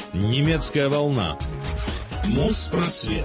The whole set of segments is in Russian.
Немецкая волна. Моспросвет.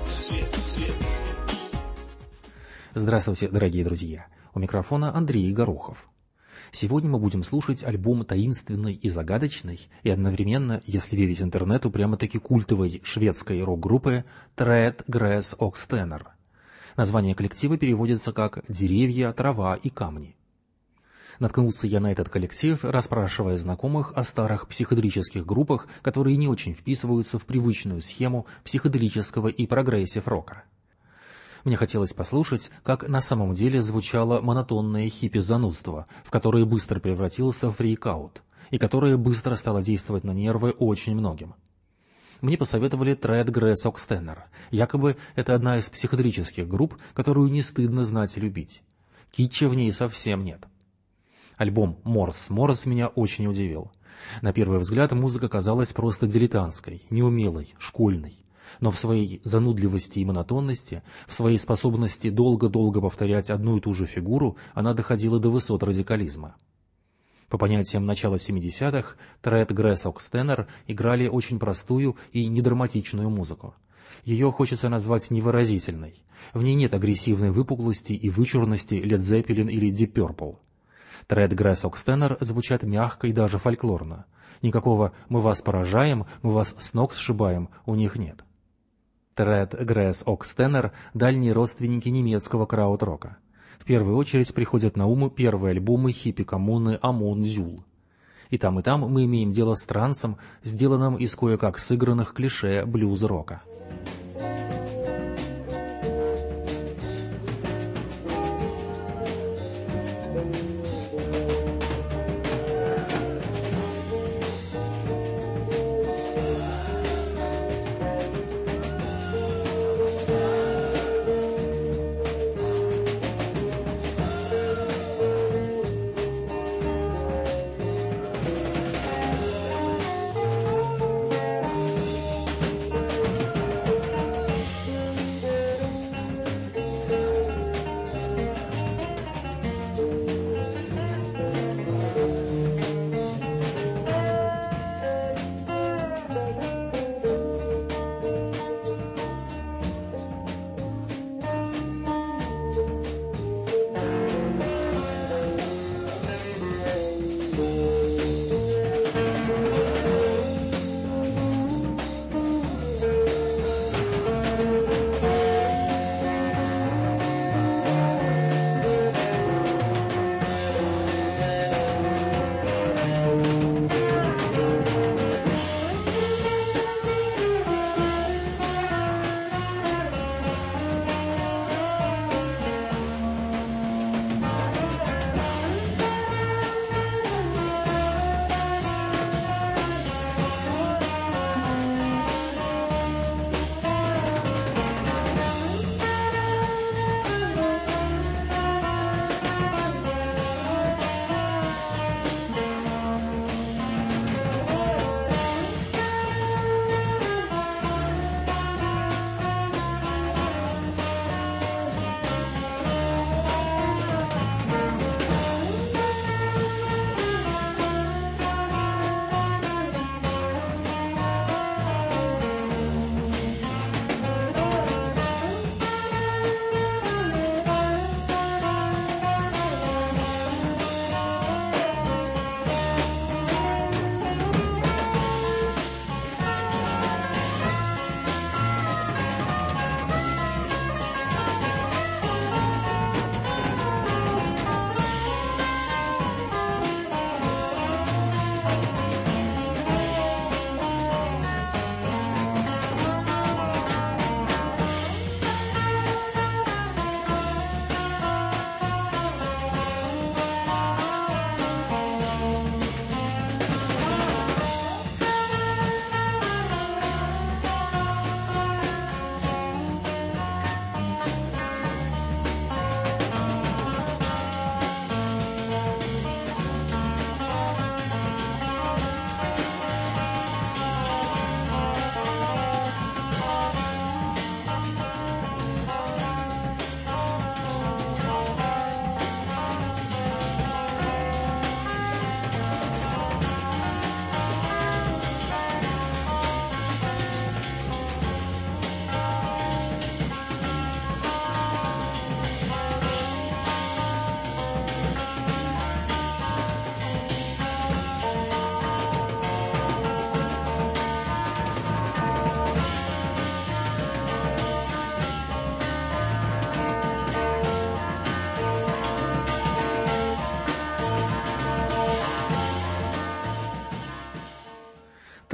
Здравствуйте, дорогие друзья. У микрофона Андрей Горохов. Сегодня мы будем слушать альбом таинственной и загадочной, и одновременно, если верить интернету, прямо-таки культовой шведской рок-группы Träd, Gräs och Stenar. Название коллектива переводится как «Деревья, трава и камни». Наткнулся я на этот коллектив, расспрашивая знакомых о старых психоделических группах, которые не очень вписываются в привычную схему психоделического и прогрессив-рока. Мне хотелось послушать, как на самом деле звучало монотонное хиппи-занудство, в которое быстро превратился фрик-аут, и которое быстро стало действовать на нервы очень многим. Мне посоветовали Träd, Gräs och Stenar. Якобы это одна из психоделических групп, которую не стыдно знать и любить. Китча в ней совсем нет. Альбом «Морс меня очень удивил. На первый взгляд музыка казалась просто дилетантской, неумелой, школьной. Но в своей занудливости и монотонности, в своей способности долго-долго повторять одну и ту же фигуру, она доходила до высот радикализма. По понятиям начала 70-х, Träd, Gräs och Stenar играли очень простую и недраматичную музыку. Ее хочется назвать невыразительной. В ней нет агрессивной выпуклости и вычурности Led Zeppelin или Deep Purple. Träd, Gräs och Stenar звучат мягко и даже фольклорно. Никакого «мы вас поражаем», «мы вас с ног сшибаем» у них нет. Träd, Gräs och Stenar – дальние родственники немецкого краудрока. В первую очередь приходят на ум первые альбомы хиппи-коммуны Амон Зюл. И там мы имеем дело с трансом, сделанным из кое-как сыгранных клише блюз-рока.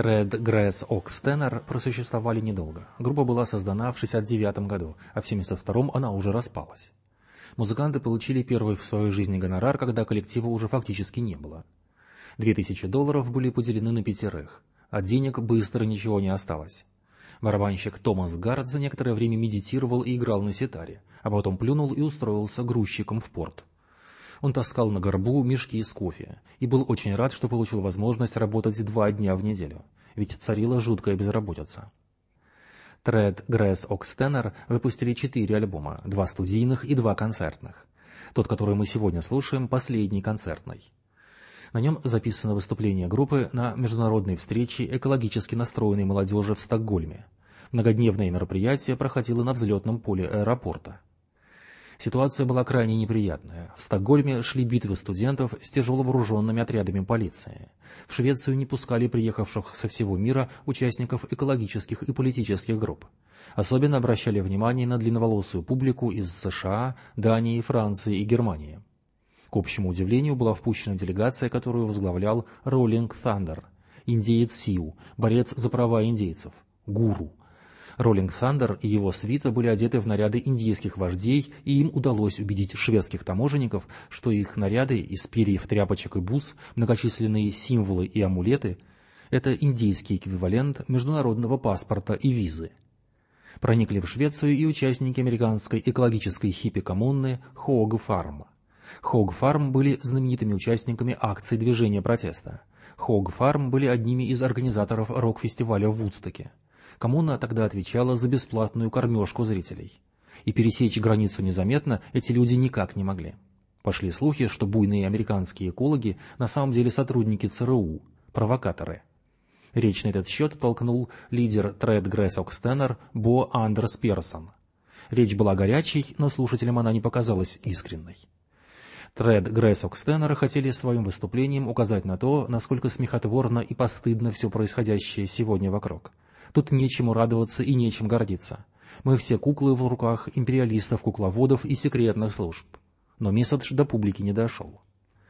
Thread, Grass, Ox, Tenor просуществовали недолго. Группа была создана в 1969 году, а в 1972 она уже распалась. Музыканты получили первый в своей жизни гонорар, когда коллектива уже фактически не было. $2000 были поделены на 5. От денег быстро ничего не осталось. Барабанщик Томас Гард за некоторое время медитировал и играл на ситаре, а потом плюнул и устроился грузчиком в порт. Он таскал на горбу мешки с кофе и был очень рад, что получил возможность работать 2 дня в неделю, ведь царила жуткая безработица. Thread, Grass, Ox, Tenor выпустили 4 альбома, 2 студийных и 2 концертных. Тот, который мы сегодня слушаем, последний концертный. На нем записано выступление группы на международной встрече экологически настроенной молодежи в Стокгольме. Многодневное мероприятие проходило на взлетном поле аэропорта. Ситуация была крайне неприятная. В Стокгольме шли битвы студентов с тяжело вооруженными отрядами полиции. В Швецию не пускали приехавших со всего мира участников экологических и политических групп. Особенно обращали внимание на длинноволосую публику из США, Дании, Франции и Германии. К общему удивлению была впущена делегация, которую возглавлял Rolling Thunder, индеец Сиу, борец за права индейцев, гуру. Rolling Thunder и его свита были одеты в наряды индейских вождей, и им удалось убедить шведских таможенников, что их наряды из перьев, тряпочек и бус, многочисленные символы и амулеты – это индейский эквивалент международного паспорта и визы. Проникли в Швецию и участники американской экологической хиппи-коммуны Hog Farm. Hog Farm были знаменитыми участниками акций движения протеста. Hog Farm были одними из организаторов рок-фестиваля в Вудстоке. Коммуна тогда отвечала за бесплатную кормежку зрителей. И пересечь границу незаметно эти люди никак не могли. Пошли слухи, что буйные американские экологи на самом деле сотрудники ЦРУ, провокаторы. Речь на этот счет толкнул лидер Thread, Grass, Ox, Tenor Бо Андерс Персон. Речь была горячей, но слушателям она не показалась искренней. Thread, Grass, Ox, Tenor хотели своим выступлением указать на то, насколько смехотворно и постыдно все происходящее сегодня вокруг. Тут нечему радоваться и нечем гордиться. Мы все куклы в руках империалистов, кукловодов и секретных служб. Но месседж до публики не дошел.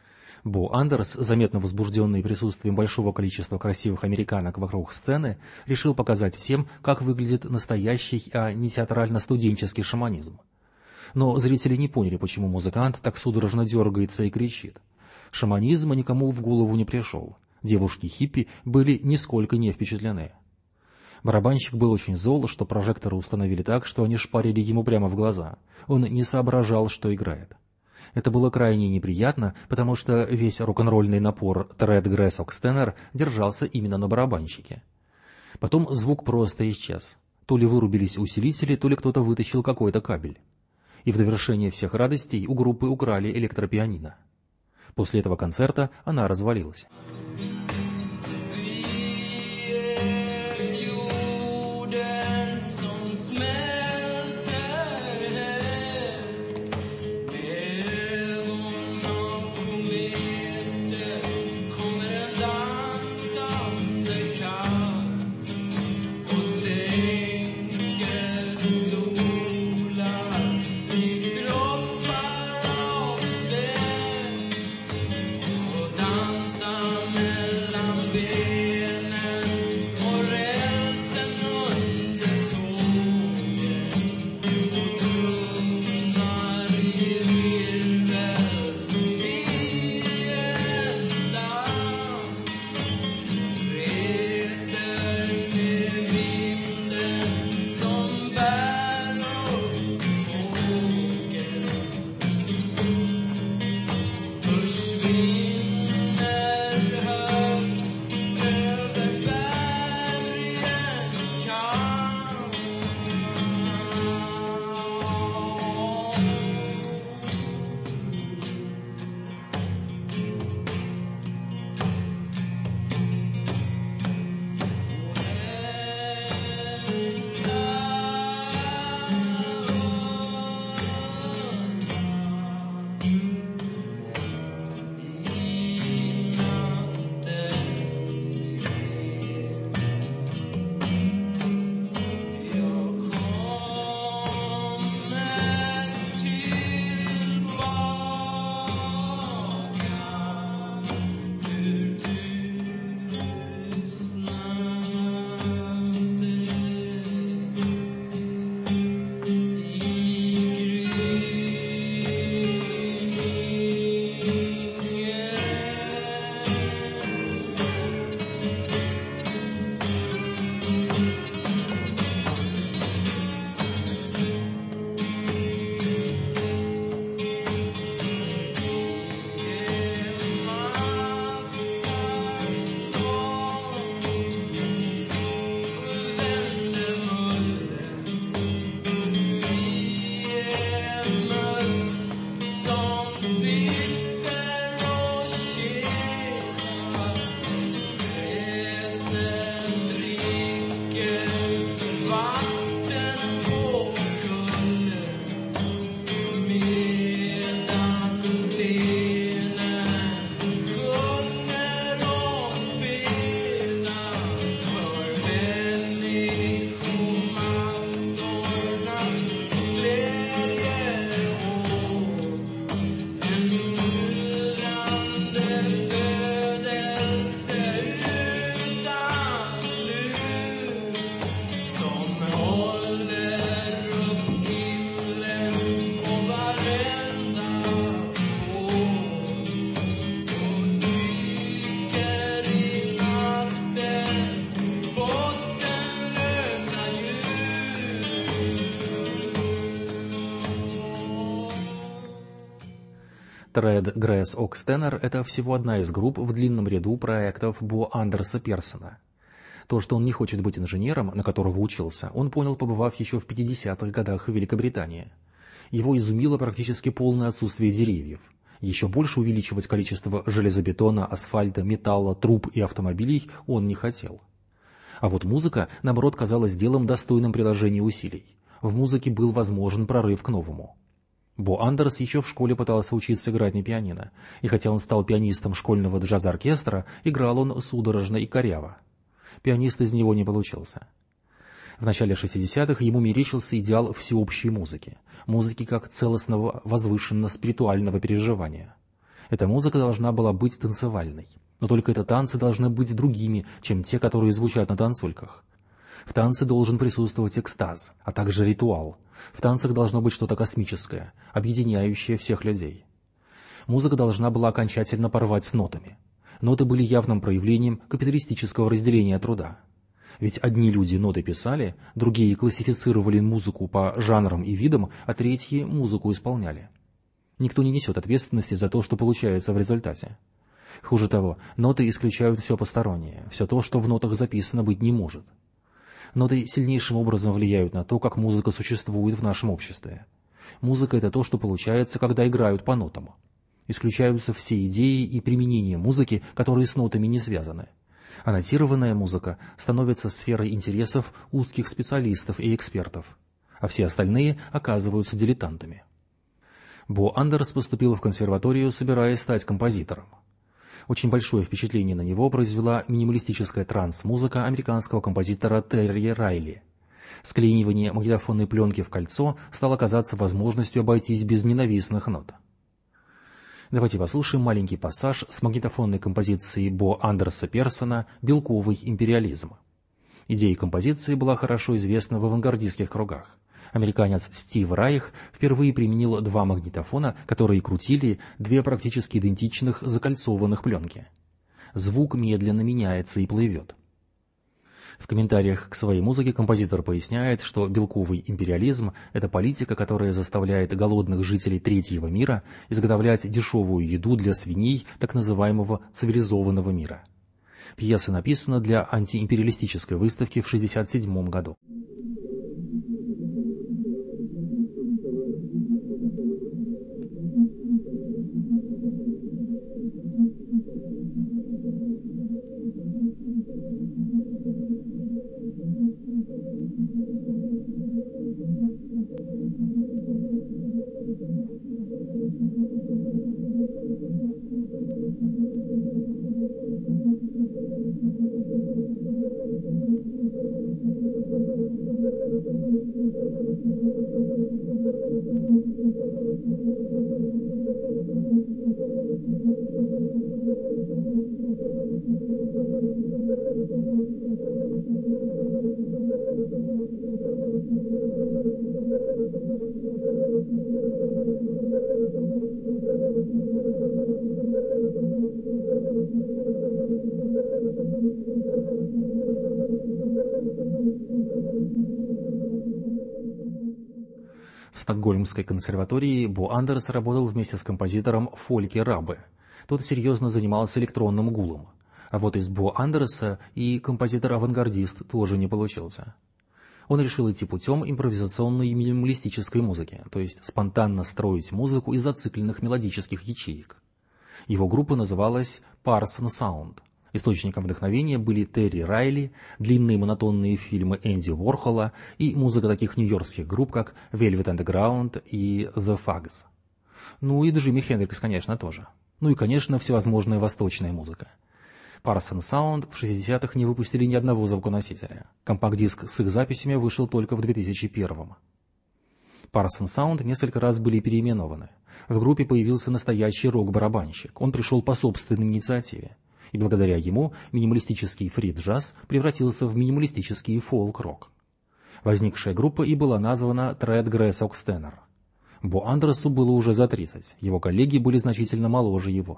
Бо Андерс, заметно возбужденный присутствием большого количества красивых американок вокруг сцены, решил показать всем, как выглядит настоящий, а не театрально-студенческий шаманизм. Но зрители не поняли, почему музыкант так судорожно дергается и кричит. Шаманизм никому в голову не пришел. Девушки-хиппи были нисколько не впечатлены. Барабанщик был очень зол, что прожекторы установили так, что они шпарили ему прямо в глаза. Он не соображал, что играет. Это было крайне неприятно, потому что весь рок-н-ролльный напор Thread, Grass, Ox, Tenor держался именно на барабанщике. Потом звук просто исчез. То ли вырубились усилители, то ли кто-то вытащил какой-то кабель. И в довершение всех радостей у группы украли электропианино. После этого концерта она развалилась. Dansa med Тред Грэс Окстенер – это всего одна из групп в длинном ряду проектов Бо Андерса Персона. То, что он не хочет быть инженером, на которого учился, он понял, побывав еще в 50-х годах в Великобритании. Его изумило практически полное отсутствие деревьев. Еще больше увеличивать количество железобетона, асфальта, металла, труб и автомобилей он не хотел. А вот музыка, наоборот, казалась делом, достойным приложения усилий. В музыке был возможен прорыв к новому. Бо Андерс еще в школе пытался учиться играть на пианино, и хотя он стал пианистом школьного джаз-оркестра, играл он судорожно и коряво. Пианист из него не получился. В начале 60-х ему мерещился идеал всеобщей музыки, музыки как целостного возвышенно-спиритуального переживания. Эта музыка должна была быть танцевальной, но только это танцы должны быть другими, чем те, которые звучат на танцульках. В танце должен присутствовать экстаз, а также ритуал. В танцах должно быть что-то космическое, объединяющее всех людей. Музыка должна была окончательно порвать с нотами. Ноты были явным проявлением капиталистического разделения труда. Ведь одни люди ноты писали, другие классифицировали музыку по жанрам и видам, а третьи музыку исполняли. Никто не несет ответственности за то, что получается в результате. Хуже того, ноты исключают все постороннее, все то, что в нотах записано быть не может. Ноты сильнейшим образом влияют на то, как музыка существует в нашем обществе. Музыка – это то, что получается, когда играют по нотам. Исключаются все идеи и применения музыки, которые с нотами не связаны. А нотированная музыка становится сферой интересов узких специалистов и экспертов, а все остальные оказываются дилетантами. Бо Андерс поступил в консерваторию, собираясь стать композитором. Очень большое впечатление на него произвела минималистическая транс-музыка американского композитора Терри Райли. Склеивание магнитофонной пленки в кольцо стало казаться возможностью обойтись без ненавистных нот. Давайте послушаем маленький пассаж с магнитофонной композиции Бо Андерса Персона «Белковый империализм». Идея композиции была хорошо известна в авангардистских кругах. Американец Стив Райх впервые применил два магнитофона, которые крутили две практически идентичных закольцованных пленки. Звук медленно меняется и плывет. В комментариях к своей музыке композитор поясняет, что белковый империализм – это политика, которая заставляет голодных жителей третьего мира изготовлять дешевую еду для свиней так называемого цивилизованного мира. Пьеса написана для антиимпериалистической выставки в 1967 году. В Стокгольмской консерватории Бо Андерс работал вместе с композитором Фольке Раббе. Тот серьезно занимался электронным гулом. А вот из Бо Андерса и композитор-авангардист тоже не получился. Он решил идти путем импровизационной минималистической музыки, то есть спонтанно строить музыку из зацикленных мелодических ячеек. Его группа называлась Parson Sound. Источником вдохновения были Терри Райли, длинные монотонные фильмы Энди Уорхола и музыка таких нью-йоркских групп, как Velvet Underground и The Fugs. Ну и Джимми Хендрикс, конечно, тоже. Ну и, конечно, всевозможная восточная музыка. Parson Sound в 60-х не выпустили ни одного звуконосителя. Компакт-диск с их записями вышел только в 2001-м. Parson Sound несколько раз были переименованы. В группе появился настоящий рок-барабанщик. Он пришел по собственной инициативе. И благодаря ему минималистический фри-джаз превратился в минималистический фолк-рок. Возникшая группа и была названа Тред Грэс Окстенер. Бо Андерсу было уже за 30, его коллеги были значительно моложе его.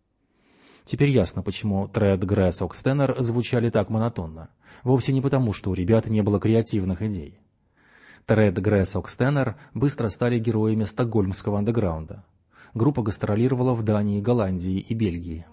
Теперь ясно, почему Тред Грэс Окстенер звучали так монотонно. Вовсе не потому, что у ребят не было креативных идей. Тред Грэс Окстенер быстро стали героями стокгольмского андеграунда. Группа гастролировала в Дании, Голландии и Бельгии.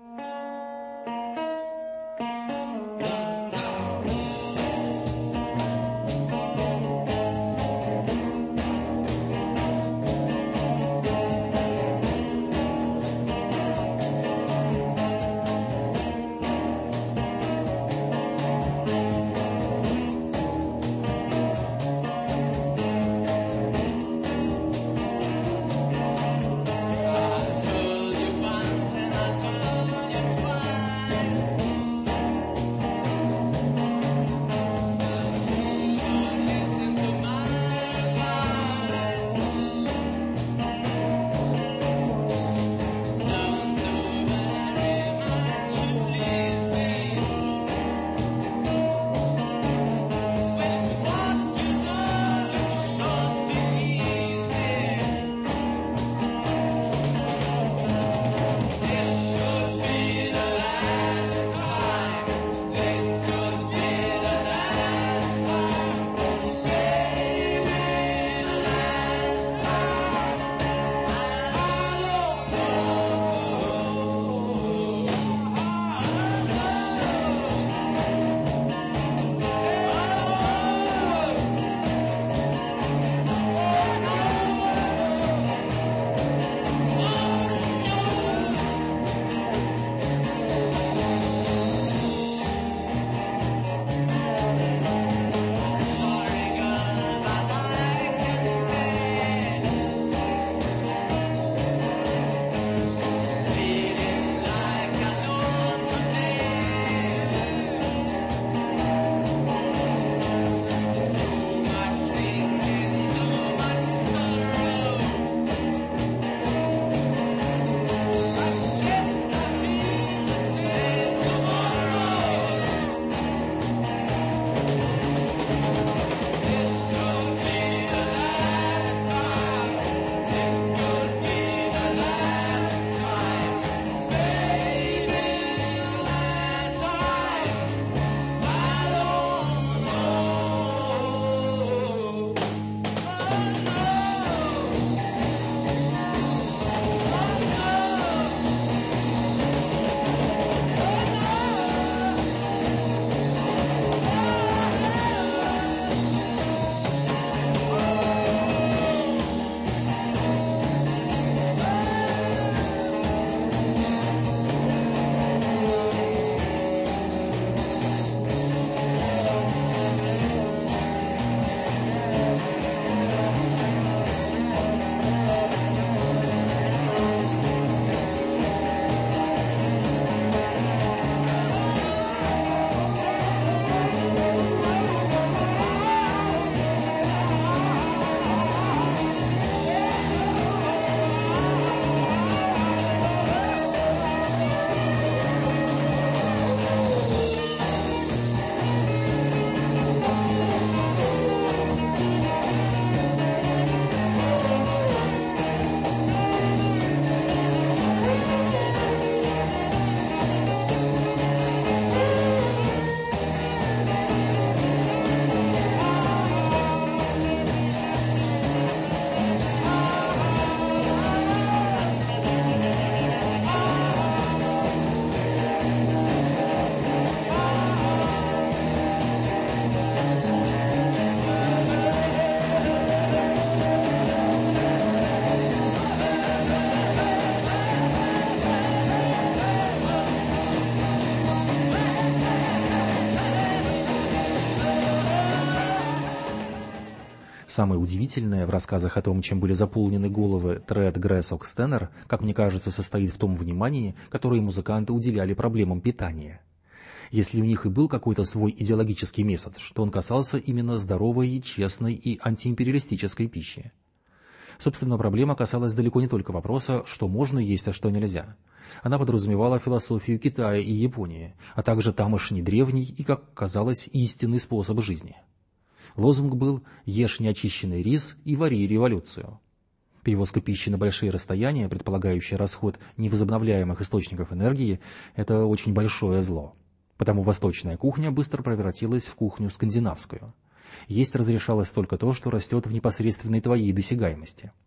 Самое удивительное в рассказах о том, чем были заполнены головы Тред, Грессок, Стеннер, как мне кажется, состоит в том внимании, которое музыканты уделяли проблемам питания. Если у них и был какой-то свой идеологический месседж, то он касался именно здоровой, честной и антиимпериалистической пищи. Собственно, проблема касалась далеко не только вопроса, что можно есть, а что нельзя. Она подразумевала философию Китая и Японии, а также тамошний древний и, как казалось, истинный способ жизни. Лозунг был «Ешь неочищенный рис и вари революцию». Перевозка пищи на большие расстояния, предполагающая расход невозобновляемых источников энергии, это очень большое зло. Потому восточная кухня быстро превратилась в кухню скандинавскую. Есть разрешалось только то, что растет в непосредственной твоей досягаемости.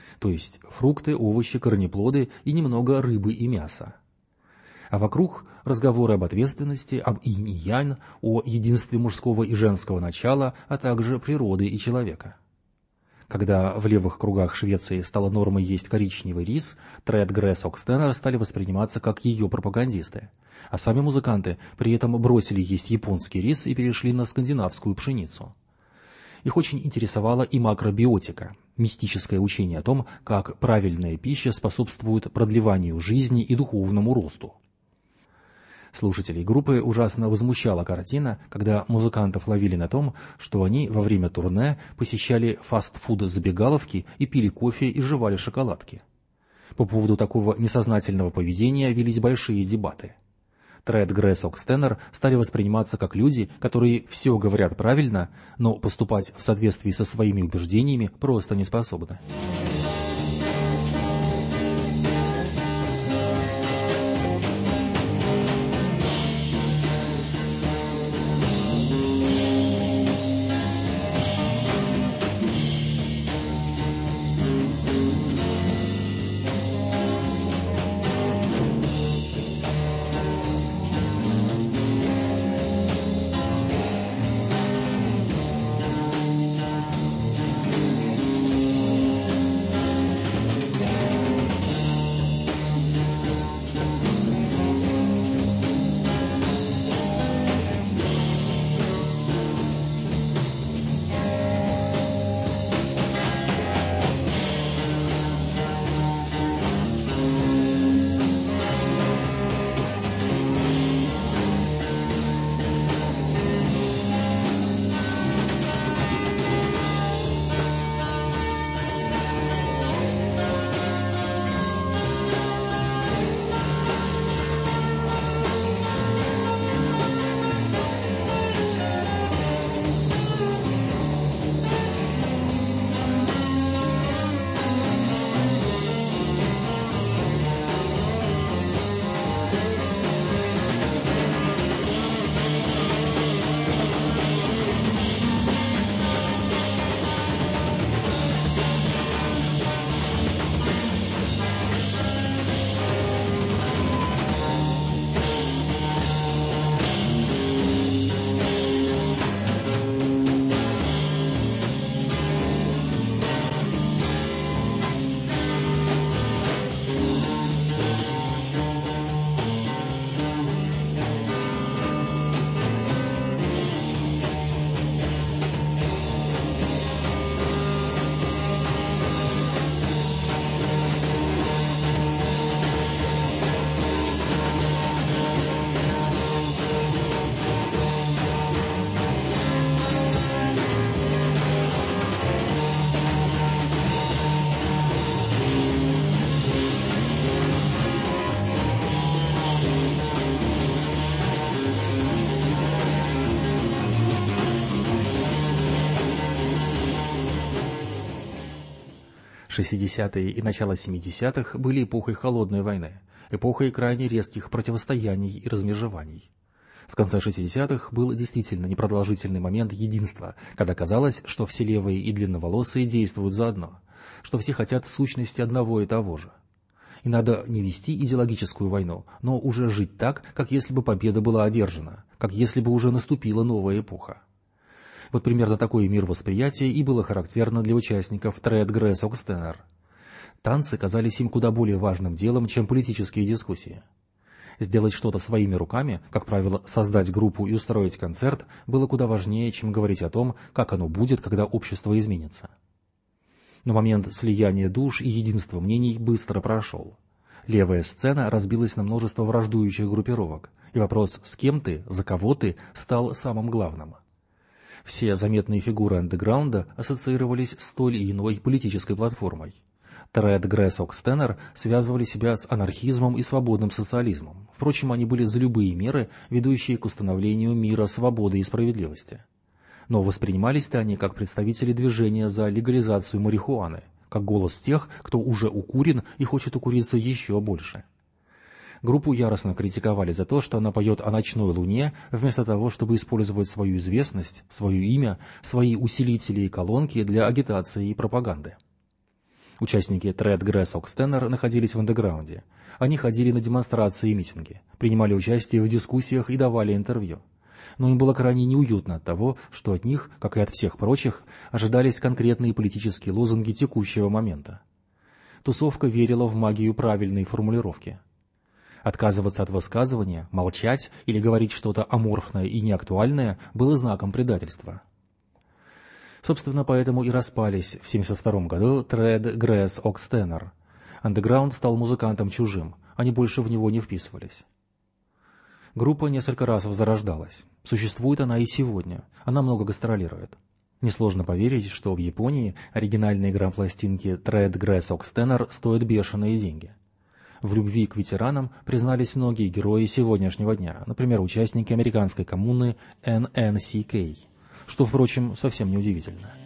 то есть фрукты, овощи, корнеплоды и немного рыбы и мяса. А вокруг разговоры об ответственности, об инь и янь, о единстве мужского и женского начала, а также природы и человека. Когда в левых кругах Швеции стало нормой есть коричневый рис, Тред, Гресс, Окстенер стали восприниматься как ее пропагандисты, а сами музыканты при этом бросили есть японский рис и перешли на скандинавскую пшеницу. Их очень интересовала и макробиотика, мистическое учение о том, как правильная пища способствует продлеванию жизни и духовному росту. Слушателей группы ужасно возмущала картина, когда музыкантов ловили на том, что они во время турне посещали фастфуд-забегаловки и пили кофе и жевали шоколадки. По поводу такого несознательного поведения велись большие дебаты. Тред, Гресс, Окстенер стали восприниматься как люди, которые все говорят правильно, но поступать в соответствии со своими убеждениями просто не способны. Шестидесятые и начало 70-х были эпохой холодной войны, эпохой крайне резких противостояний и размежеваний. В конце 60-х был действительно непродолжительный момент единства, когда казалось, что все левые и длинноволосые действуют заодно, что все хотят в сущности одного и того же. И надо не вести идеологическую войну, но уже жить так, как если бы победа была одержана, как если бы уже наступила новая эпоха. Вот примерно такое мировосприятие и было характерно для участников Тред, Гресс, Окстенер. Танцы казались им куда более важным делом, чем политические дискуссии. Сделать что-то своими руками, как правило, создать группу и устроить концерт, было куда важнее, чем говорить о том, как оно будет, когда общество изменится. Но момент слияния душ и единства мнений быстро прошел. Левая сцена разбилась на множество враждующих группировок, и вопрос «с кем ты?», «за кого ты?» стал самым главным. Все заметные фигуры андеграунда ассоциировались с той или иной политической платформой. Тред, Гресс, Окстенер связывали себя с анархизмом и свободным социализмом. Впрочем, они были за любые меры, ведущие к установлению мира, свободы и справедливости. Но воспринимались-то они как представители движения за легализацию марихуаны, как голос тех, кто уже укурен и хочет укуриться еще больше. Группу яростно критиковали за то, что она поет о ночной луне, вместо того, чтобы использовать свою известность, свое имя, свои усилители и колонки для агитации и пропаганды. Участники Тред, Грэс, Окстеннер находились в андеграунде. Они ходили на демонстрации и митинги, принимали участие в дискуссиях и давали интервью. Но им было крайне неуютно от того, что от них, как и от всех прочих, ожидались конкретные политические лозунги текущего момента. Тусовка верила в магию правильной формулировки. Отказываться от высказывания, молчать или говорить что-то аморфное и неактуальное было знаком предательства. Собственно, поэтому и распались в 1972 году Тред, Грэс, Окстеннер. Андеграунд стал музыкантом чужим, они больше в него не вписывались. Группа несколько раз возрождалась. Существует она и сегодня, она много гастролирует. Несложно поверить, что в Японии оригинальные грампластинки Тред, Грэс, Окстеннер стоят бешеные деньги. В любви к ветеранам признались многие герои сегодняшнего дня, например, участники американской коммуны NNCK, что, впрочем, совсем не удивительно.